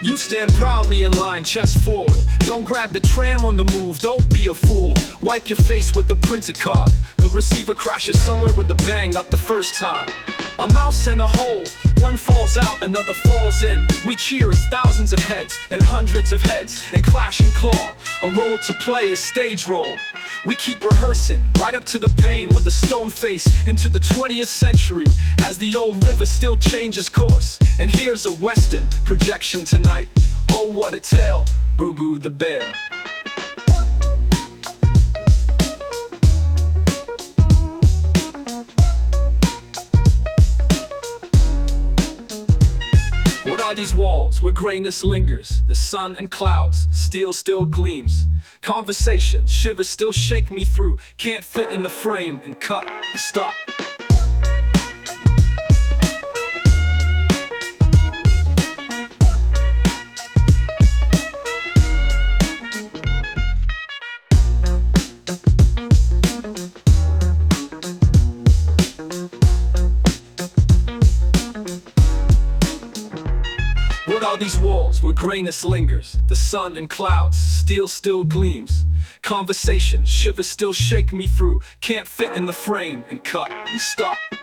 You stand proudly in line, chest forward. Don't grab the tram on the move, don't be a fool. Wipe your face with the printed card. The receiver crashes somewhere with a bang, not the first time. A mouse in a hole, one falls out, another falls in. We cheer as thousands of heads and hundreds of heads and clash and claw. A role to play, a stage role. We keep rehearsing, right up to the pain with a stone face into the 20th century as the old river still changes course. And here's a western projection tonight. Oh, what a tale, Boo Boo the Bear. What are these walls where grayness lingers? The sun and clouds, steel still gleams. Conversations, shivers still shake me through. Can't fit in the frame and cut and stop. What are these walls where grayness lingers? The sun and clouds, steel still gleams. Conversations, shivers still shake me through. Can't fit in the frame and cut and stop.